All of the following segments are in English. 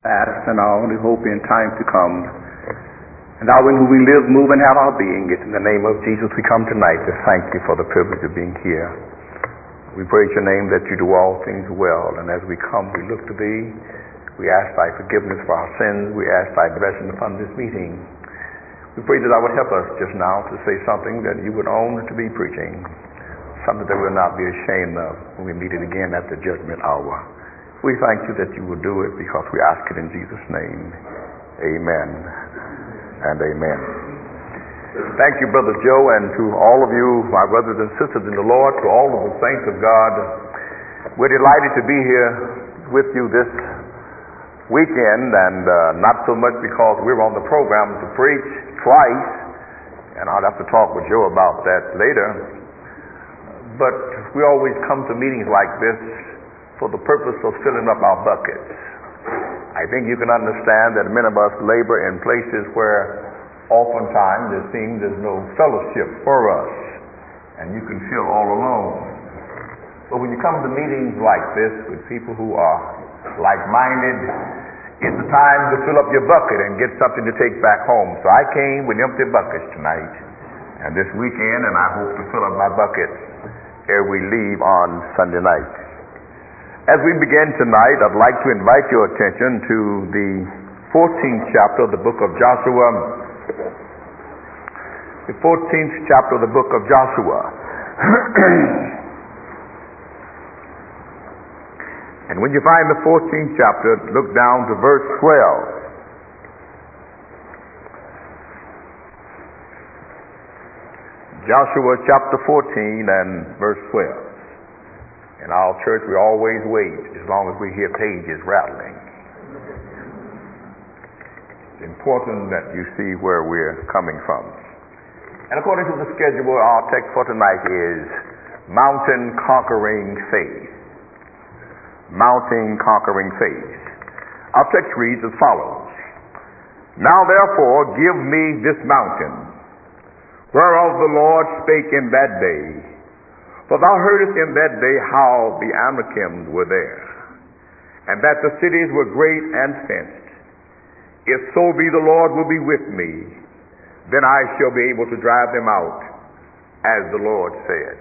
past and our only hope in time to come. And thou in whom we live, move, and have our being. It's in the name of Jesus we come tonight to thank you for the privilege of being here. We praise your name that you do all things well. And as we come, we look to thee. We ask thy forgiveness for our sins. We ask thy blessing upon this meeting. We pray that thou would help us just now to say something that you would own to be preaching, something that we'll not be ashamed of when we meet it again at the judgment hour. We thank you that you will do it because we ask it in Jesus' name. Amen and amen. Thank you, Brother Joe, and to all of you, my brothers and sisters in the Lord, to all of the saints of God. We're delighted to be here with you this weekend, and not so much because we're on the program to preach twice, and I'll have to talk with Joe about that later, but we always come to meetings like this for the purpose of filling up our buckets. I think you can understand that many of us labor in places where oftentimes it seems there's no fellowship for us, and you can feel all alone. But when you come to meetings like this with people who are like-minded, it's the time to fill up your bucket and get something to take back home. So I came with empty buckets tonight and this weekend, and I hope to fill up my bucket ere we leave on Sunday night. As we begin tonight, I'd like to invite your attention to the 14th chapter of the book of Joshua. The 14th chapter of the book of Joshua. And when you find the 14th chapter, look down to verse 12. Joshua chapter 14 and verse 12. In our church, we always wait as long as we hear pages rattling. It's important that you see where we're coming from. And according to the schedule, our text for tonight is Mountain Conquering Faith. Mountain Conquering Faith. Our text reads as follows. Now therefore give me this mountain, whereof the Lord spake in that day. For thou heardest in that day how the Anakims were there, and that the cities were great and fenced. If so be the Lord will be with me, then I shall be able to drive them out, as the Lord said.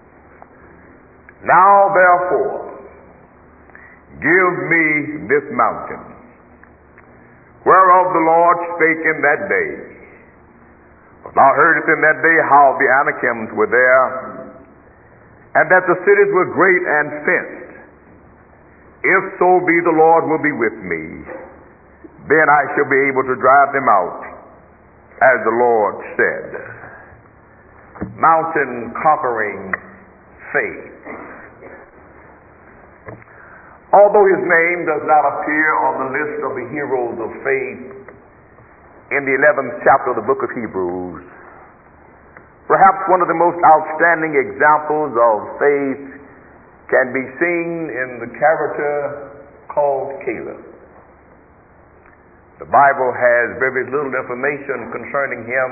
Now therefore, give me this mountain, whereof the Lord spake in that day. For thou heardest in that day how the Anakims were there, and that the cities were great and fenced. If so be the Lord will be with me, then I shall be able to drive them out, as the Lord said. Mountain conquering faith. Although his name does not appear on the list of the heroes of faith in the 11th chapter of the book of Hebrews, perhaps one of the most outstanding examples of faith can be seen in the character called Caleb. The Bible has very little information concerning him.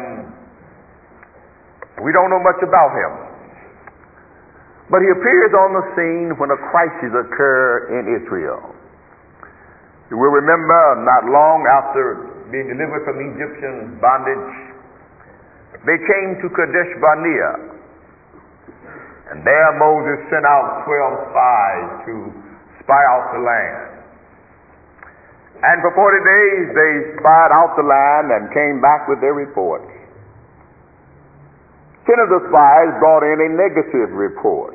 We don't know much about him. But he appears on the scene when a crisis occurs in Israel. You will remember not long after being delivered from Egyptian bondage, they came to Kadesh Barnea, and there Moses sent out 12 spies to spy out the land. And for 40 days they spied out the land and came back with their reports. 10 of the spies brought in a negative report,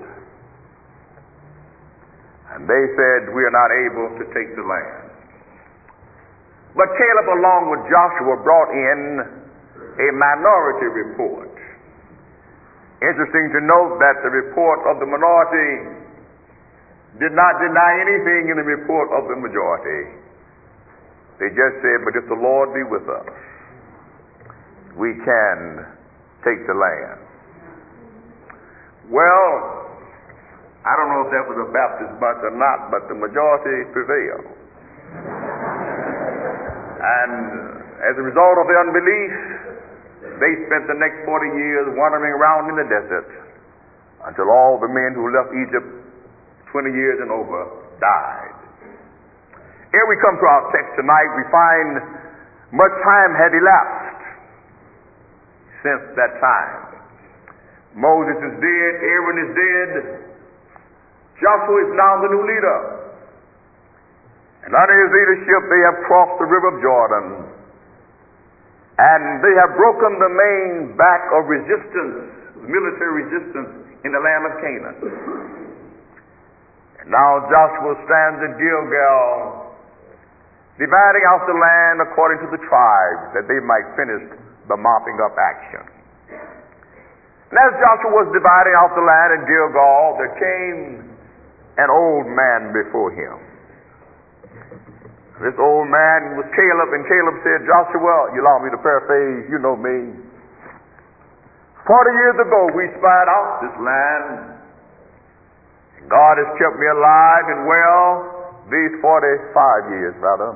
and they said, we are not able to take the land. But Caleb, along with Joshua, brought in a minority report. Interesting to note that the report of the minority did not deny anything in the report of the majority. They just said, but if the Lord be with us, we can take the land. Well, I don't know if that was a Baptist bunch or not, but the majority prevailed. And as a result of their unbelief, they spent the next 40 years wandering around in the desert until all the men who left Egypt 20 years and over died. Here we come to our text tonight. We find much time had elapsed since that time. Moses is dead, Aaron is dead, Joshua is now the new leader. And under his leadership they have crossed the river of Jordan, and they have broken the main back of resistance, military resistance in the land of Canaan. And now Joshua stands at Gilgal, dividing out the land according to the tribes, that they might finish the mopping up action. And as Joshua was dividing out the land in Gilgal, there came an old man before him. This old man was Caleb, and Caleb said, Joshua, you allow me to paraphrase, you know me. 40 years ago we spied out this land, and God has kept me alive and well these 45 years, brother.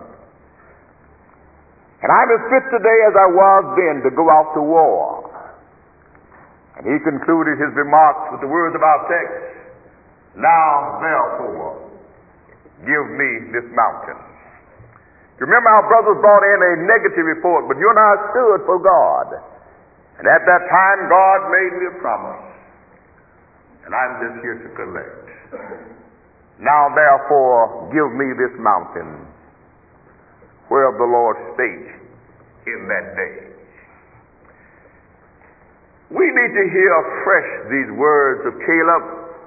And I'm as fit today as I was then to go out to war. And he concluded his remarks with the words of our text, now therefore give me this mountain. You remember our brothers brought in a negative report, but you and I stood for God. And at that time God made me a promise. And I'm just here to collect. Now therefore give me this mountain whereof the Lord spake in that day. We need to hear afresh these words of Caleb,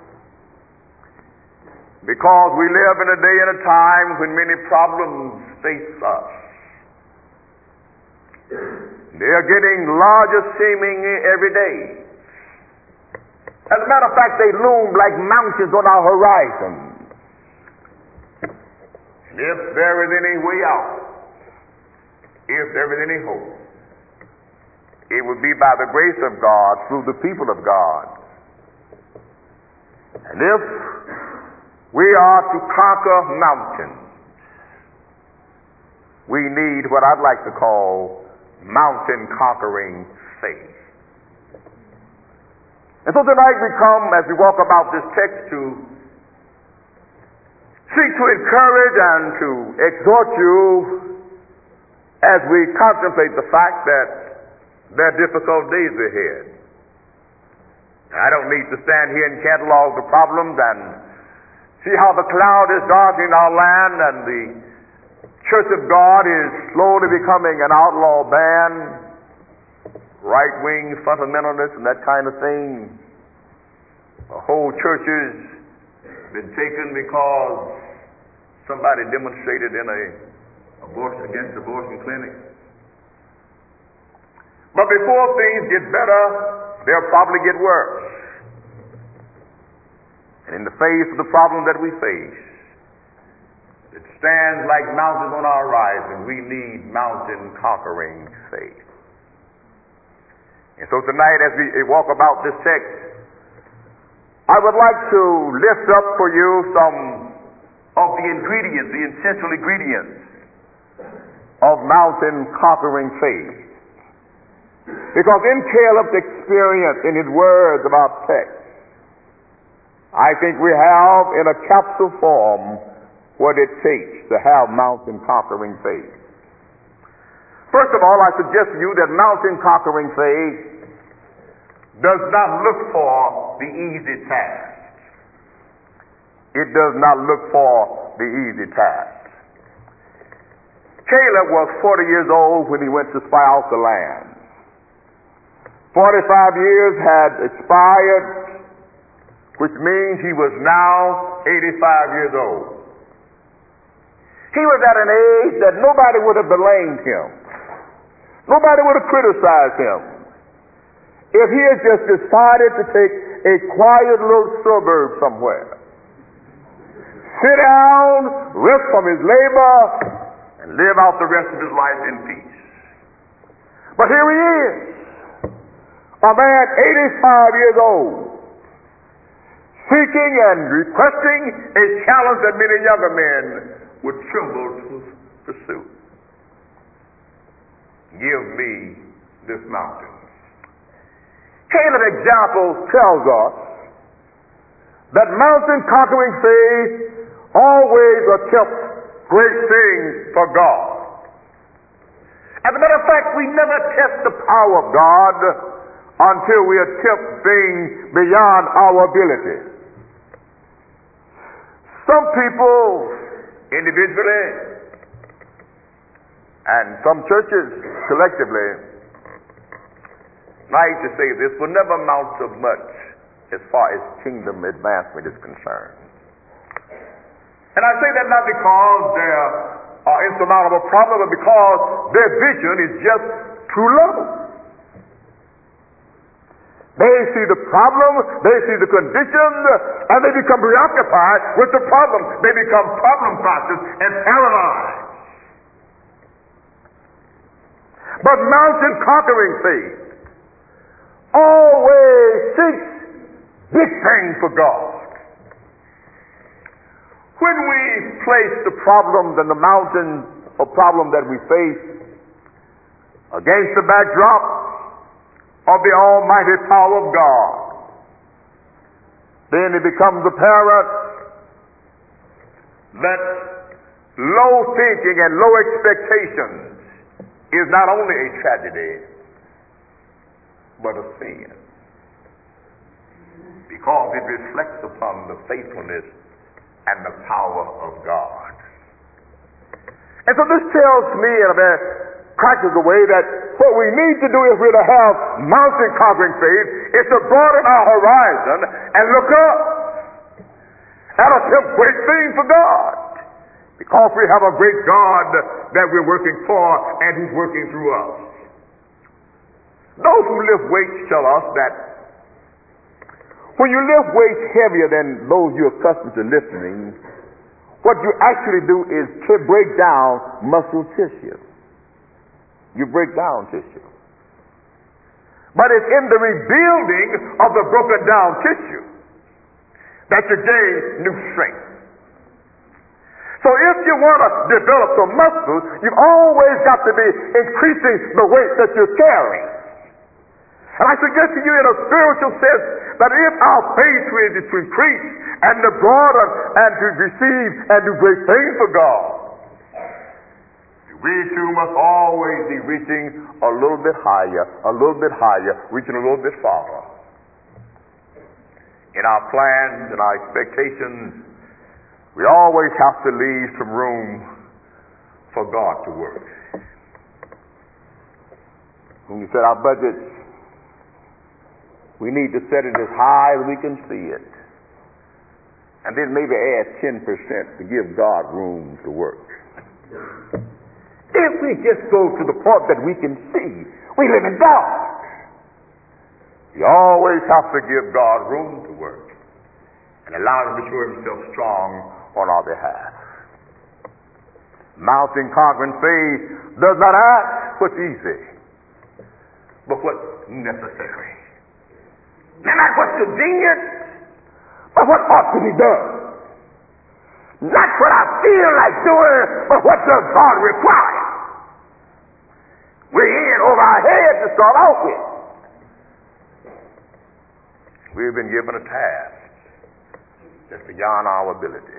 because we live in a day and a time when many problems face us. They are getting larger seeming every day. As a matter of fact, they loom like mountains on our horizon. And if there is any way out, if there is any hope, it would be by the grace of God through the people of God. And if we are to conquer mountains, we need what I'd like to call mountain conquering faith. And so tonight we come, as we walk about this text, to seek to encourage and to exhort you as we contemplate the fact that there are difficult days ahead. I don't need to stand here and catalog the problems and see how the cloud is darkening our land and the Church of God is slowly becoming an outlaw band, right-wing fundamentalists and that kind of thing. The whole church has been taken because somebody demonstrated in against abortion clinic. But before things get better, they'll probably get worse. And in the face of the problem that we face, it stands like mountains on our horizon. We need mountain conquering faith. And so tonight, as we walk about this text, I would like to lift up for you some of the ingredients, the essential ingredients of mountain conquering faith. Because in Caleb's experience, in his words of our text, I think we have in a capsule form what it takes to have mountain conquering faith. First of all, I suggest to you that mountain conquering faith does not look for the easy task. It does not look for the easy task. Caleb was 40 years old when he went to spy out the land. 45 years had expired, which means he was now 85 years old. He was at an age that nobody would have blamed him. Nobody would have criticized him if he had just decided to take a quiet little suburb somewhere, sit down, rest from his labor, and live out the rest of his life in peace. But here he is, a man 85 years old, seeking and requesting a challenge that many younger men would tremble to pursue. Give me this mountain. Caleb's example tells us that mountain conquering faith always attempts great things for God. As a matter of fact, we never test the power of God until we attempt things beyond our ability. Some people, individually, and some churches collectively, I hate to say this, will never amount to much as far as kingdom advancement is concerned. And I say that not because there are insurmountable problems, but because their vision is just too low. They see the problem, they see the condition, and they become preoccupied with the problem. They become problem focused and paralyzed. But mountain conquering faith always seeks big things for God. When we place the problems and the mountains of problem that we face against the backdrop of the almighty power of God, then it becomes apparent that low thinking and low expectations is not only a tragedy, but a sin. Because it reflects upon the faithfulness and the power of God. And so this tells me in a very practical way that what we need to do if we're to have mountain conquering faith is to broaden our horizon and look up and attempt great things for God. Because we have a great God that we're working for and He's working through us. Those who lift weights tell us that when you lift weights heavier than those you're accustomed to lifting, what you actually do is to break down muscle tissue. You break down tissue. But it's in the rebuilding of the broken down tissue that you gain new strength. So if you want to develop some muscles, you've always got to be increasing the weight that you're carrying. And I suggest to you in a spiritual sense that if our faith is to increase and to broaden and to receive and do great things for God, we too must always be reaching a little bit higher, reaching a little bit farther. In our plans and our expectations, we always have to leave some room for God to work. When we set our budgets, we need to set it as high as we can see it. And then maybe add 10% to give God room to work. If we just go to the point that we can see, we live in dark. We always have to give God room to work and allow Him to show Himself strong on our behalf. Mountain conquering faith does not ask what's easy, but what's necessary. Not what's convenient, but what ought to be done. Not what I feel like doing, but what does God require. We're in over our heads to start off with. We've been given a task that's beyond our ability.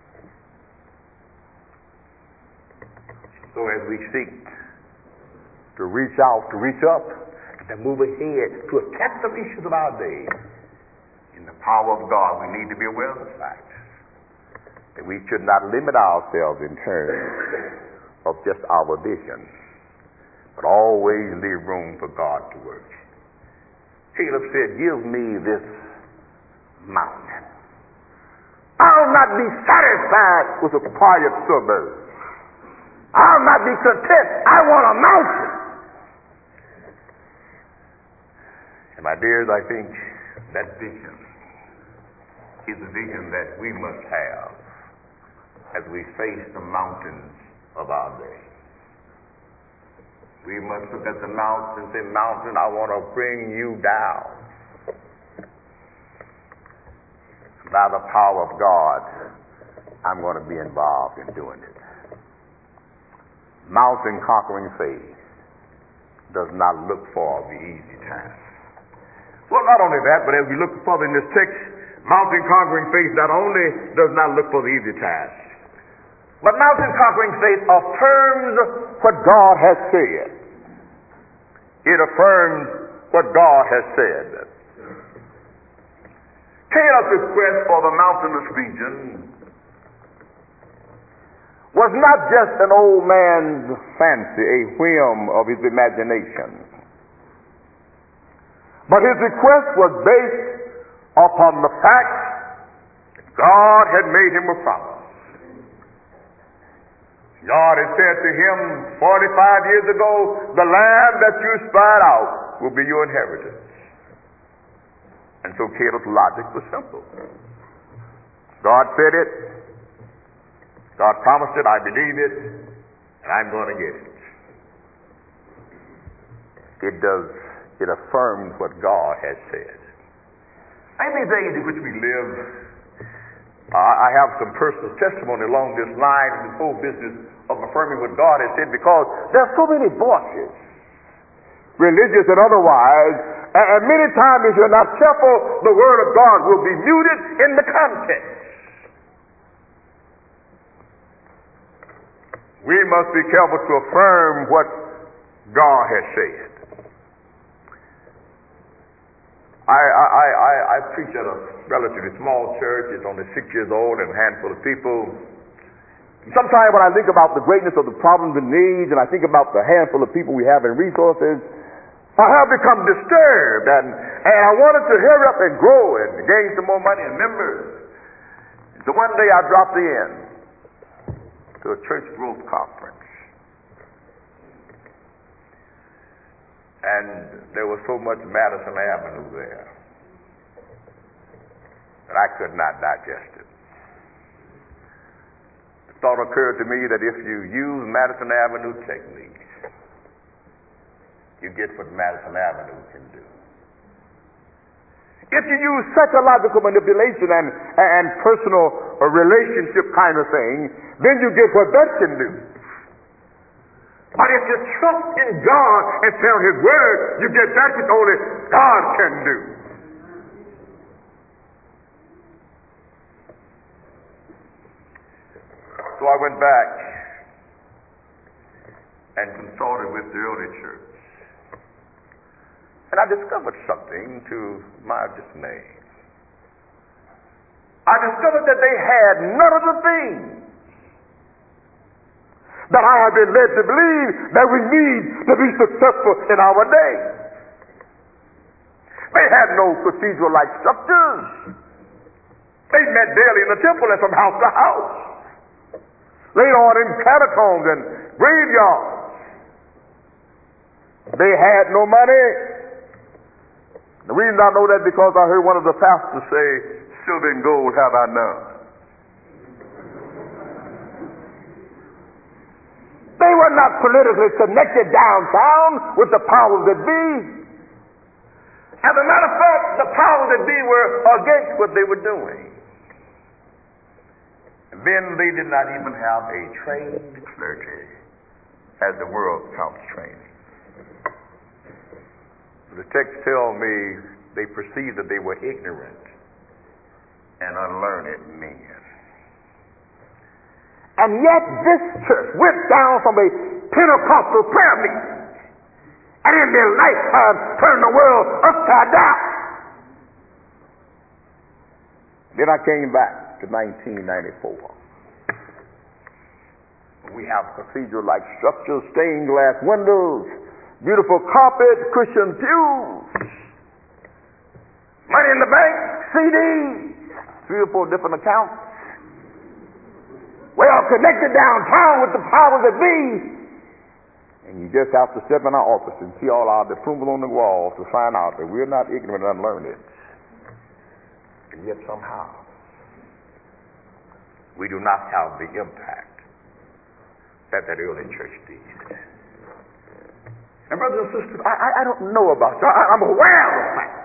So as we seek to reach out, to reach up, and to move ahead, to attack the issues of our day, in the power of God, we need to be aware of the fact that we should not limit ourselves in terms of just our vision, but always leave room for God to work. Caleb said, "Give me this mountain. I'll not be satisfied with a quiet suburb. I'll not be content. I want a mountain." And my dears, I think that vision is a vision that we must have as we face the mountains of our day. We must look at the mountain and say, "Mountain, I want to bring you down." By the power of God, I'm going to be involved in doing it. Mountain conquering faith does not look for the easy task. Well, not only that, but as we look further in this text, mountain conquering faith not only does not look for the easy task, But mountain-conquering faith affirms what God has said. It affirms what God has said. Caleb's request for the mountainous region was not just an old man's fancy, a whim of his imagination. But his request was based upon the fact that God had made him a promise. God had said to him 45 years ago, the land that you spied out will be your inheritance. And so Caleb's logic was simple. God said it, God promised it, I believe it, and I'm going to get it. It affirms what God has said. In these days in which we live, I have some personal testimony along this line in this whole business of affirming what God has said, because there are so many voices, religious and otherwise, and many times if you're not careful, the Word of God will be muted in the context. We must be careful to affirm what God has said. I preach at a relatively small church. It's only 6 years old and a handful of people. Sometimes when I think about the greatness of the problems and needs, and I think about the handful of people we have and resources, I have become disturbed, and I wanted to hurry up and grow and gain some more money and members. So one day I dropped in to a church growth conference, and there was so much Madison Avenue there that I could not digest it. The thought occurred to me that if you use Madison Avenue techniques, you get what Madison Avenue can do. If you use psychological manipulation and personal relationship kind of thing, then you get what that can do. But if you trust in God and tell His Word, you get that which only God can do. So I went back and consulted with the early church. And I discovered something to my dismay. I discovered that they had none of the things that I have been led to believe that we need to be successful in our day. They had no cathedral-like structures. They met daily in the temple and from house to house. Later on in catacombs and graveyards. They had no money. The reason I know that because I heard one of the pastors say, "Silver and gold have I none." They were not politically connected downtown with the powers that be. As a matter of fact, the powers that be were against what they were doing. And then they did not even have a trained clergy as the world counts training. The text tells me they perceived that they were ignorant and unlearned men. And yet this church went down from a Pentecostal prayer meeting and in their lifetime turned the world upside down. Then I came back to 1994. We have cathedral-like structures, stained glass windows, beautiful carpet, Christian pews, money in the bank, CDs, 3 or 4 different accounts. We are connected downtown with the powers that be. And you just have to step in our office and see all our approval on the wall to find out that we're not ignorant and unlearned. And yet somehow we do not have the impact that early church did. And brothers and sisters, I don't know about you. I'm aware of the fact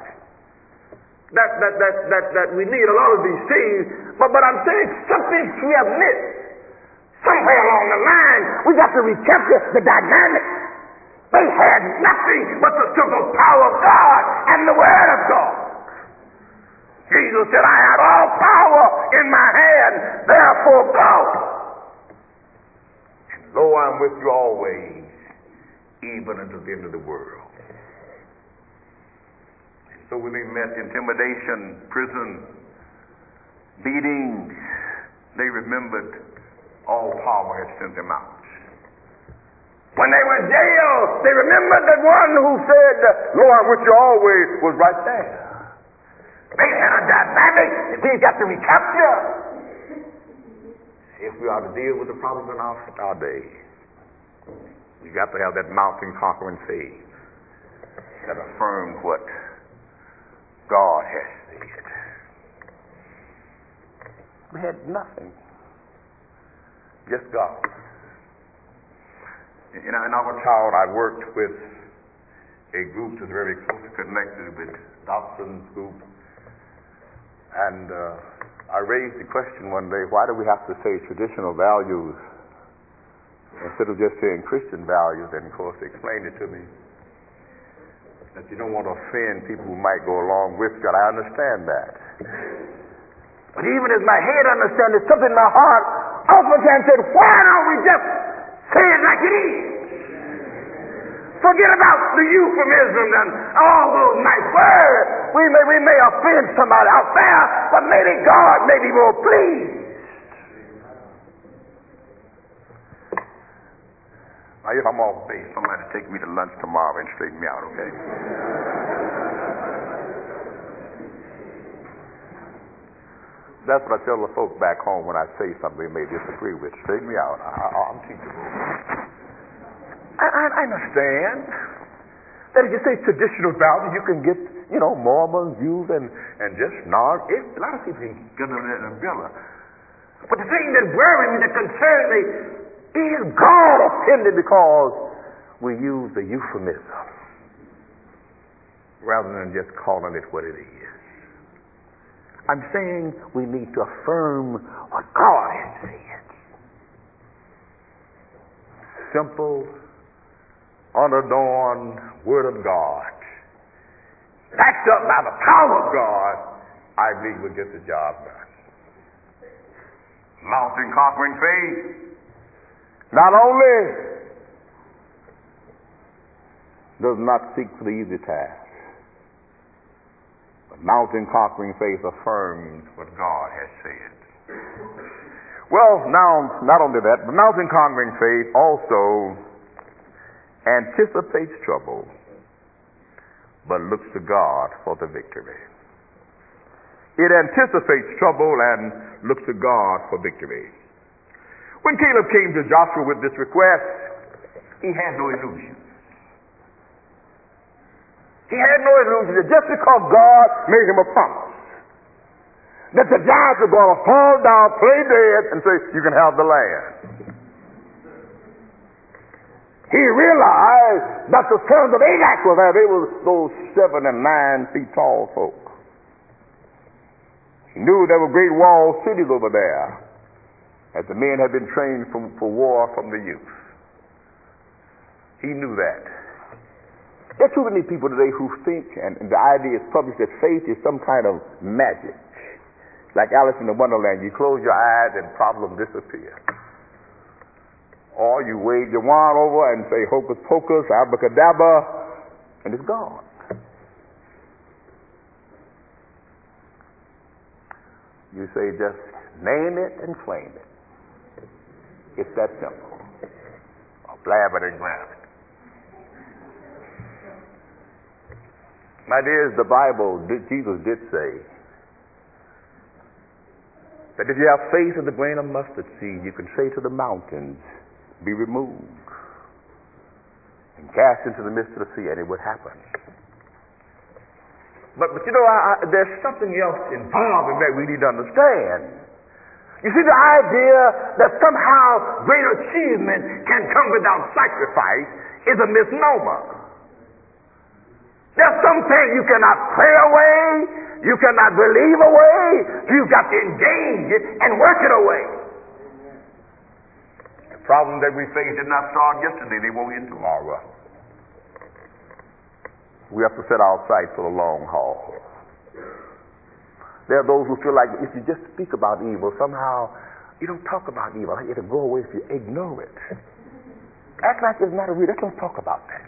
that we need a lot of these things, but I'm saying something we have missed. Somewhere along the line, we got to recapture the dynamic. They had nothing but the simple power of God and the Word of God. Jesus said, "I have all power in my hand, therefore go." Lo, I'm with you always, even unto the end of the world. And so when they met intimidation, prison, beatings, they remembered all power had sent them out. When they were in jail, they remembered that one who said, Lo, I'm with you always, was right there. They had a dynamic that we've got to recapture if we are to deal with the problems in our day. We've got to have that mountain-conquering faith that affirms what God has said. We had nothing, just God. In our town, I worked with a group that's very closely connected with Dobson's group, and I raised the question one day, why do we have to say traditional values instead of just saying Christian values? And of course they explained it to me that you don't want to offend people who might go along with you. I understand that. But even as my head understands it, something in my heart oftentimes said, why don't we just say it like it is? Forget about the euphemisms and all those nice words. We may offend somebody out there, but maybe God may be more pleased. Now, if I'm off base, somebody take me to lunch tomorrow and straighten me out, okay? That's what I tell the folks back home when I say something they may disagree with. Straighten me out. I'm teachable. I understand that if you say traditional values, you can get, Mormon views and just nod. A lot of people can get under that umbrella. But the thing that worries me, that concerns me, is God offended because we use the euphemism rather than just calling it what it is? I'm saying we need to affirm what God has said. Simple, unadorned Word of God, backed up by the power of God, I believe will get the job done. Mountain-conquering faith not only does not seek for the easy task, but mountain-conquering faith affirms what God has said. Well, now, not only that, but mountain-conquering faith also anticipates trouble, but looks to God for the victory. It anticipates trouble and looks to God for victory. When Caleb came to Joshua with this request, he had no illusions. He had no illusion that just because God made him a promise that the giants are going to fall down, play dead, and say, you can have the land. He realized that the sons of Anak were there. They were those 7 and 9 feet tall folk. He knew there were great walled cities over there, as the men had been trained for war from the youth. He knew that. There are too many people today who think, and the idea is published, that faith is some kind of magic. Like Alice in the Wonderland, you close your eyes and problems disappear. Or you wave your wand over and say hocus pocus, abracadabra, and it's gone. You say just name it and claim it. It's that simple. Or blab it and grab it. My dears, the Bible, Jesus did say that if you have faith of the grain of mustard seed, you can say to the mountains, be removed and cast into the midst of the sea, and it would happen. But there's something else involved in that we need to understand. You see, the idea that somehow great achievement can come without sacrifice is a misnomer. There's some things you cannot pray away, you cannot believe away, you've got to engage it and work it away. The problem that we face did not start yesterday, they won't end tomorrow. We have to set our sights for the long haul. There are those who feel like if you just speak about evil, somehow you don't talk about evil. It'll go away if you ignore it. Act like it's not a real. Let's don't talk about that.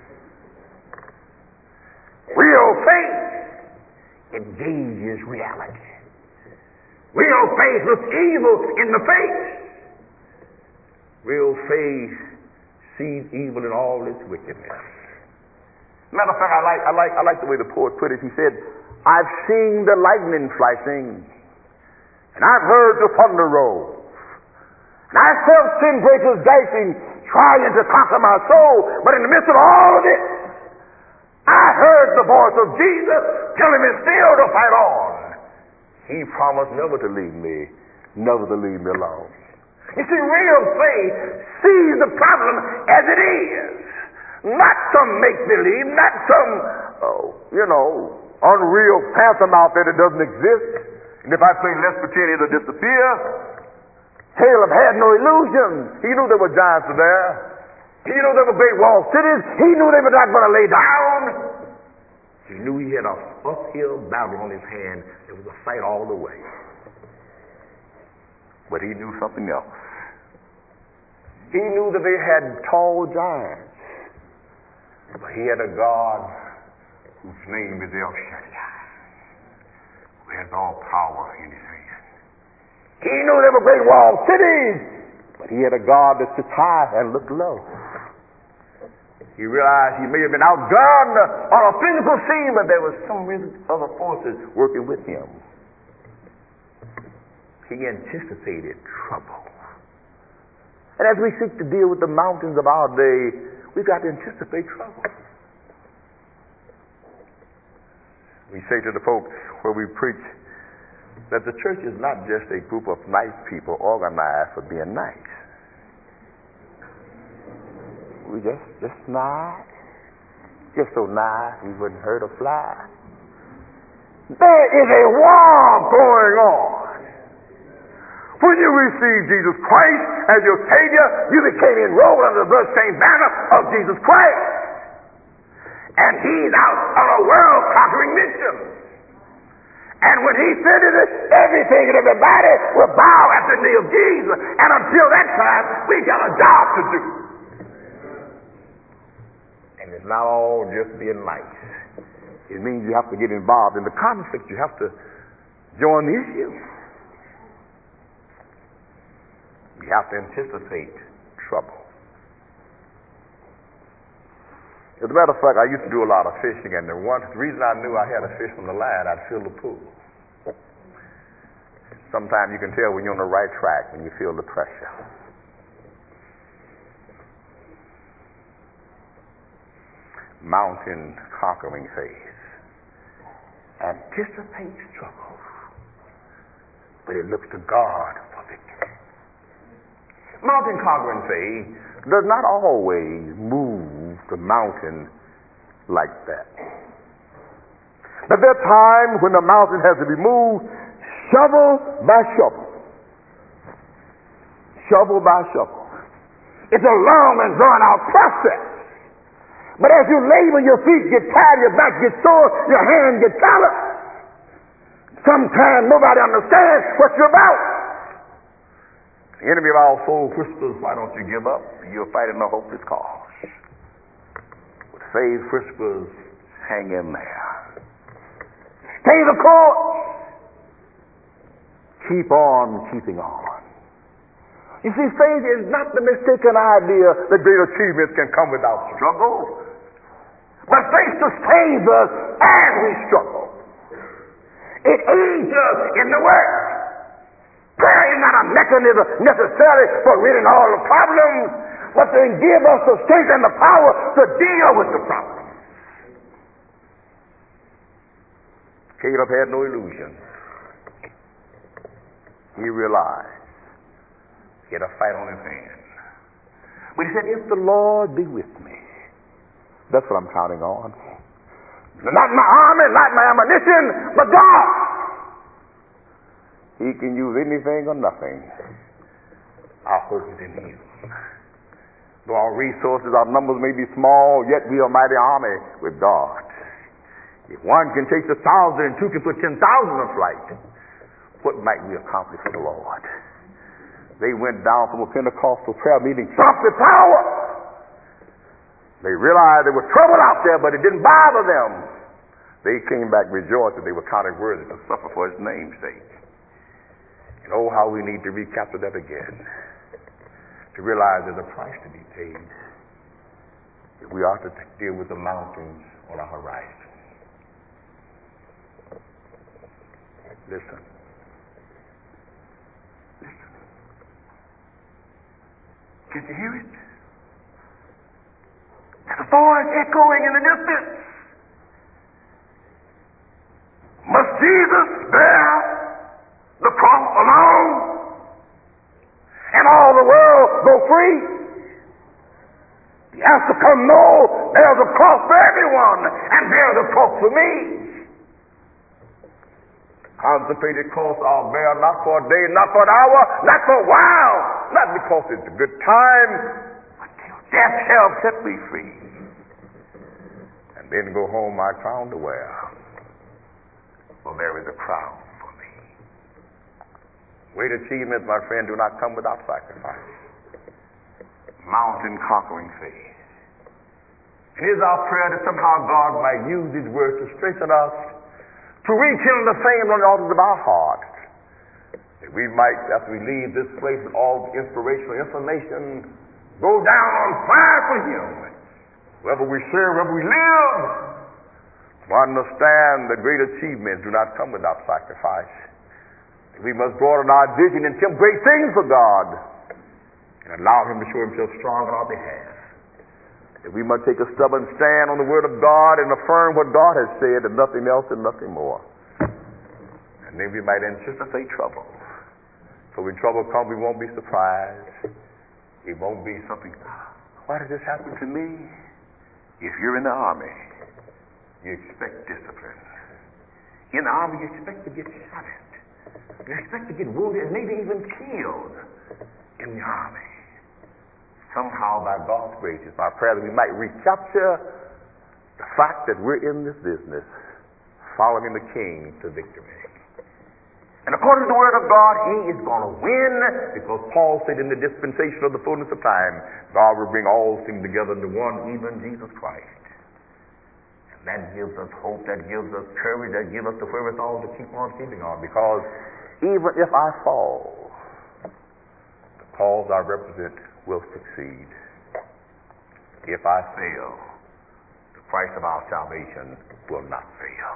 Real faith engages reality. Real faith looks evil in the face. Real faith sees evil in all its wickedness. Matter of fact, I like the way the poet put it. He said, I've seen the lightning flashing, and I've heard the thunder roll, and I felt sin breakers dashing, trying to conquer my soul. But in the midst of all of it, I heard the voice of Jesus telling me still to fight on. He promised never to leave me, never to leave me alone. You see, real faith sees the problem as it is. Not some make-believe, not some, unreal phantom out there that doesn't exist. And if I say let's pretend it'll disappear, Caleb had no illusions. He knew there were giants there. He knew there were great walled cities. He knew they were not going to lay down. He knew he had an uphill battle on his hand. It was a fight all the way. But he knew something else. He knew that they had tall giants. But he had a God whose name is El Shaddai, who has all power in his hand. He knew there were great walled cities, but he had a God that sits high and looked low. He realized he may have been outgunned on a physical scene, but there was some other forces working with him. He anticipated trouble. And as we seek to deal with the mountains of our day, we've got to anticipate trouble. We say to the folks where we preach that the church is not just a group of nice people organized for being nice. We just nice. Just so nice we wouldn't hurt a fly. There is a war going on. When you received Jesus Christ as your Savior, you became enrolled under the bloodstained banner of Jesus Christ. And He's out on a world-conquering mission. And when He finishes, everything and everybody will bow at the knee of Jesus. And until that time, we've got a job to do. And it's not all just being nice. It means you have to get involved in the conflict. You have to join the issue. We have to anticipate trouble. As a matter of fact, I used to do a lot of fishing, and the reason I knew I had a fish on the line, I'd fill the pool. Sometimes you can tell when you're on the right track when you feel the pressure. Mountain conquering faith anticipates trouble, but it looks to God for victory. Mountain conquering faith does not always move the mountain like that. But there are times when the mountain has to be moved shovel by shovel. Shovel by shovel. It's a long and drawn out process. But as you labor, your feet get tired, your back gets sore, your hand gets calloused. Sometimes nobody understands what you're about. The enemy of our soul whispers, why don't you give up? You're fighting a hopeless cause. But faith whispers, hang in there. Stay the course. Keep on keeping on. You see, faith is not the mistaken idea that great achievements can come without struggle. But faith sustains us as we struggle. It aids us in the work. Prayer is not a mechanism necessarily for ridding all the problems, but to give us the strength and the power to deal with the problems. Caleb had no illusions. He realized he had a fight on his hands. But he said, if the Lord be with me, that's what I'm counting on. Not my army, not my ammunition, but God. He can use anything or nothing. Our hope is in Him. Though our resources, our numbers may be small, yet we are a mighty army with God. If one can chase 1,000 and two can put 10,000 in flight, what might we accomplish for the Lord? They went down from a Pentecostal prayer meeting, trumpet power. They realized there was trouble out there, but it didn't bother them. They came back rejoicing. They were counted worthy to suffer for his name's sake. And oh, how we need to recapture that again. To realize there's a price to be paid. That we ought to deal with the mountains on our horizon. Listen. Listen. Can you hear it? There's a voice echoing in the distance. Must Jesus bear the cross alone and all the world go free? The answer comes, no, there's a cross for everyone, and there's a cross for me. Consecrated cross I'll bear, not for a day, not for an hour, not for a while, not because it's a good time, but till death shall set me free. And then go home my crown to wear. For there is a crown for me. Great achievements, my friend, do not come without sacrifice. Mountain conquering faith. It is our prayer that somehow God might use these words to strengthen us, to reach him the fame on the altars of our hearts. That we might, as we leave this place with all the inspirational information, go down on fire for him. Wherever we serve, wherever we live, to understand that great achievements do not come without sacrifice. We must broaden our vision and attempt great things for God and allow him to show himself strong on our behalf. That we must take a stubborn stand on the word of God and affirm what God has said and nothing else and nothing more. And then we might anticipate trouble. So when trouble comes, we won't be surprised. It won't be something, why did this happen to me? If you're in the army, you expect discipline. In the army, you expect to get shot at. You expect to get wounded and maybe even killed in the army. Somehow, by God's grace, it's my prayer that we might recapture the fact that we're in this business, following the King to victory. And according to the word of God, he is going to win, because Paul said in the dispensation of the fullness of time, God will bring all things together into one, even Jesus Christ. That gives us hope, that gives us courage, that gives us the wherewithal to keep on keeping on. Because even if I fall, the cause I represent will succeed. If I fail, the Christ of our salvation will not fail.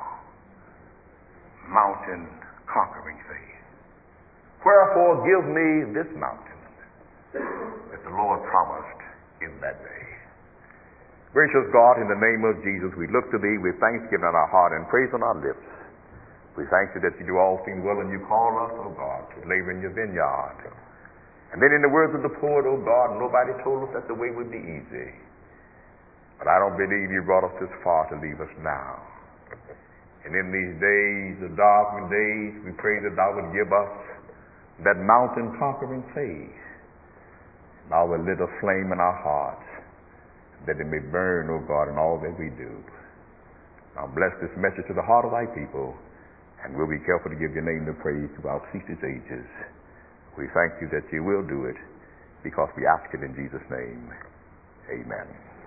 Mountain conquering faith. Wherefore give me this mountain that the Lord promised in that day. Gracious God, in the name of Jesus, we look to thee with thanksgiving in our heart and praise on our lips. We thank you that you do all things well and you call us, O God, to labor in your vineyard. And then in the words of the poet, O God, nobody told us that the way would be easy. But I don't believe you brought us this far to leave us now. And in these days, the darkened days, we pray that thou would give us that mountain conquering faith. Thou would lit a flame in our hearts, that it may burn, O God, in all that we do. Now bless this message to the heart of thy people, and we'll be careful to give your name the praise throughout ceaseless ages. We thank you that you will do it, because we ask it in Jesus' name. Amen.